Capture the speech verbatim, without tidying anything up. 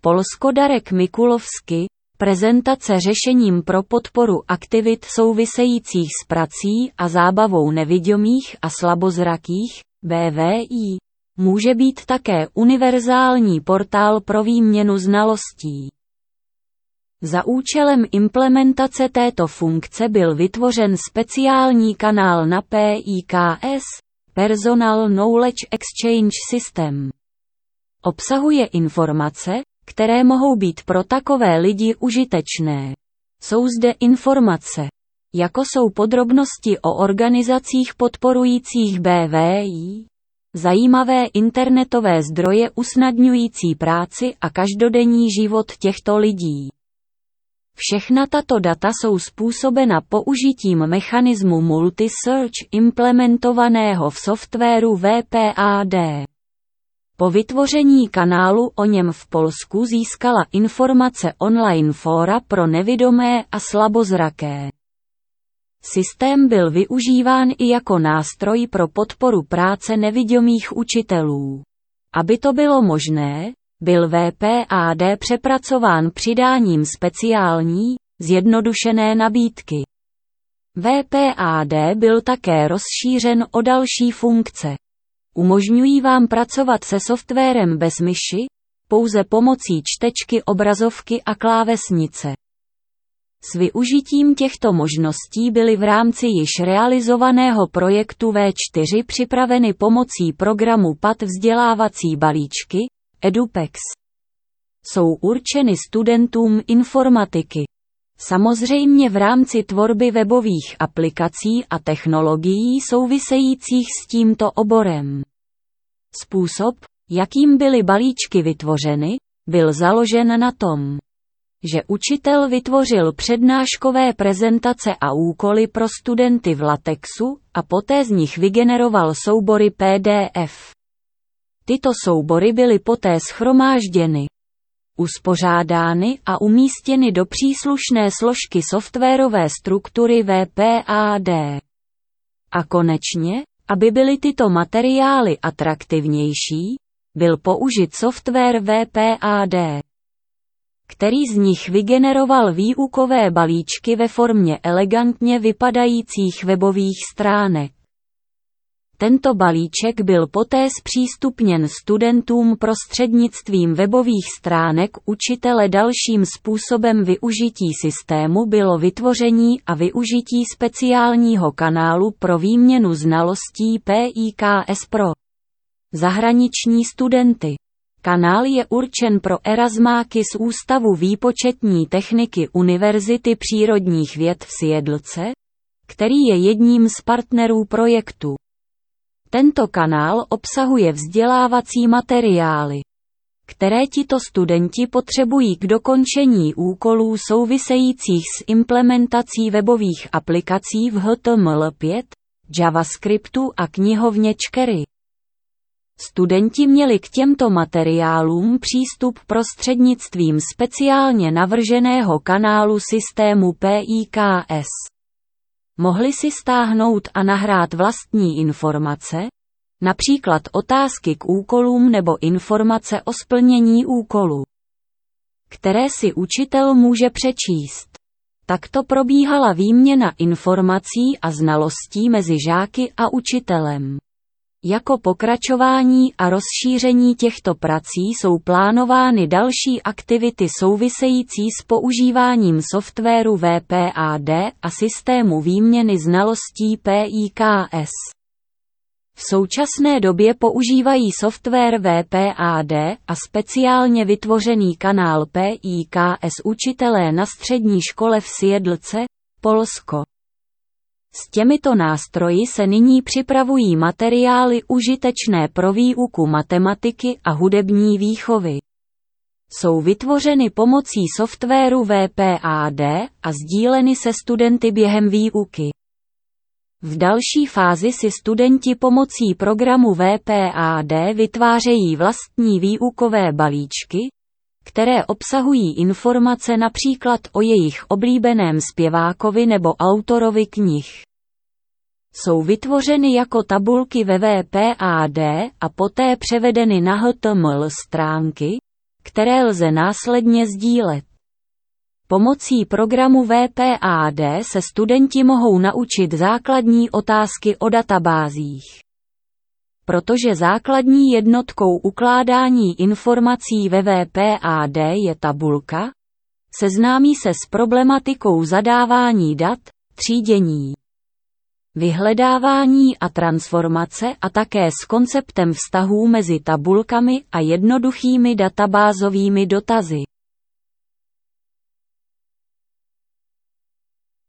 Polsko Darek Mikulovsky, prezentace řešením pro podporu aktivit souvisejících s prací a zábavou nevidomých a slabozrakých, B V I, může být také univerzální portál pro výměnu znalostí. Za účelem implementace této funkce byl vytvořen speciální kanál na P I K S, Personal Knowledge Exchange System. Obsahuje informace, které mohou být pro takové lidi užitečné. Jsou zde informace, jako jsou podrobnosti o organizacích podporujících B V I, zajímavé internetové zdroje usnadňující práci a každodenní život těchto lidí. Všechna tato data jsou způsobena použitím mechanismu multi-search implementovaného v softwaru V P A D. Po vytvoření kanálu o něm v Polsku získala informace online fóra pro nevidomé a slabozraké. Systém byl využíván i jako nástroj pro podporu práce nevidomých učitelů. Aby to bylo možné, byl V P A D přepracován přidáním speciální, zjednodušené nabídky. V P A D byl také rozšířen o další funkce. Umožňují vám pracovat se softwarem bez myši, pouze pomocí čtečky obrazovky a klávesnice. S využitím těchto možností byly v rámci již realizovaného projektu V čtyři připraveny pomocí programu P A T vzdělávací balíčky, EduPex. Jsou určeny studentům informatiky. Samozřejmě v rámci tvorby webových aplikací a technologií souvisejících s tímto oborem. Způsob, jakým byly balíčky vytvořeny, byl založen na tom, že učitel vytvořil přednáškové prezentace a úkoly pro studenty v latexu a poté z nich vygeneroval soubory P D F. Tyto soubory byly poté shromážděny, uspořádány a umístěny do příslušné složky softwarové struktury V P A D. A konečně, aby byly tyto materiály atraktivnější, byl použit software V P A D, který z nich vygeneroval výukové balíčky ve formě elegantně vypadajících webových stránek. Tento balíček byl poté zpřístupněn studentům prostřednictvím webových stránek učitele. Dalším způsobem využití systému bylo vytvoření a využití speciálního kanálu pro výměnu znalostí P I K S pro zahraniční studenty. Kanál je určen pro erasmáky z Ústavu výpočetní techniky Univerzity přírodních věd v Siedlce, který je jedním z partnerů projektu. Tento kanál obsahuje vzdělávací materiály, které tito studenti potřebují k dokončení úkolů souvisejících s implementací webových aplikací v H T M L pět, JavaScriptu a knihovně Čkery. Studenti měli k těmto materiálům přístup prostřednictvím speciálně navrženého kanálu systému P I K S. Mohli si stáhnout a nahrát vlastní informace, například otázky k úkolům nebo informace o splnění úkolu, které si učitel může přečíst. Takto probíhala výměna informací a znalostí mezi žáky a učitelem. Jako pokračování a rozšíření těchto prací jsou plánovány další aktivity související s používáním softwaru V P A D a systému výměny znalostí P I K S. V současné době používají software V P A D a speciálně vytvořený kanál P I K S učitelé na střední škole v Siedlce, Polsko. S těmito nástroji se nyní připravují materiály užitečné pro výuku matematiky a hudební výchovy. Jsou vytvořeny pomocí softwaru V P A D a sdíleny se studenty během výuky. V další fázi si studenti pomocí programu V P A D vytvářejí vlastní výukové balíčky, které obsahují informace například o jejich oblíbeném zpěvákovi nebo autorovi knih. Jsou vytvořeny jako tabulky ve V P A D a poté převedeny na H T M L stránky, které lze následně sdílet. Pomocí programu V P A D se studenti mohou naučit základní otázky o databázích. Protože základní jednotkou ukládání informací ve V P A D je tabulka, seznámí se s problematikou zadávání dat, třídění, vyhledávání a transformace a také s konceptem vztahů mezi tabulkami a jednoduchými databázovými dotazy.